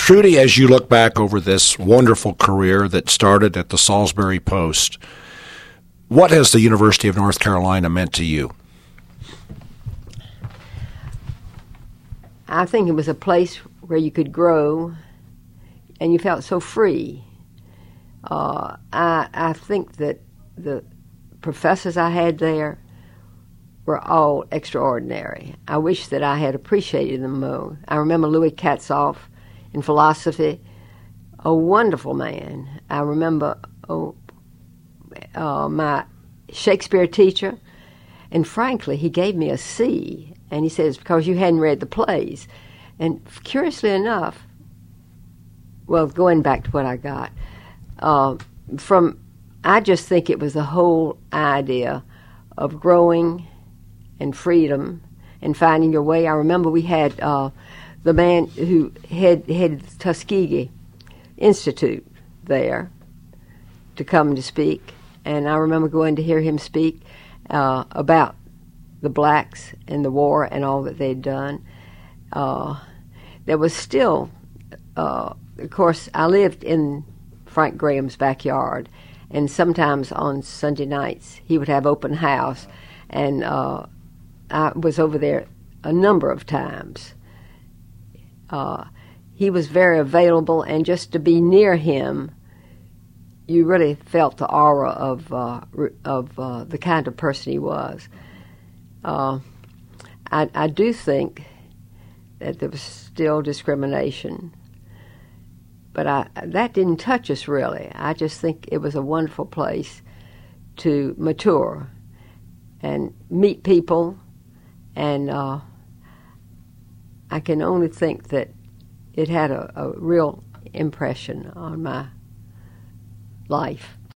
Trudy, as you look back over this wonderful career that started at the Salisbury Post, what has the University of North Carolina meant to you? I think it was a place where you could grow and you felt so free. I think that the professors I had there were all extraordinary. I wish that I had appreciated them more. I remember Louis Katzoff in philosophy, a wonderful man. I remember my Shakespeare teacher, and frankly, he gave me a C, and he said it's because you hadn't read the plays. And curiously enough, well, going back to what I got, I just think it was the whole idea of growing and freedom and finding your way. I remember we had the man who headed the Tuskegee Institute there to come to speak, and I remember going to hear him speak about the blacks and the war and all that they'd done. There was still, of course, I lived in Frank Graham's backyard, and sometimes on Sunday nights he would have open house, and I was over there a number of times. He was very available, and just to be near him, you really felt the aura of the kind of person he was. I do think that there was still discrimination, but that didn't touch us really. I just think it was a wonderful place to mature and meet people, and I can only think that it had a real impression on my life.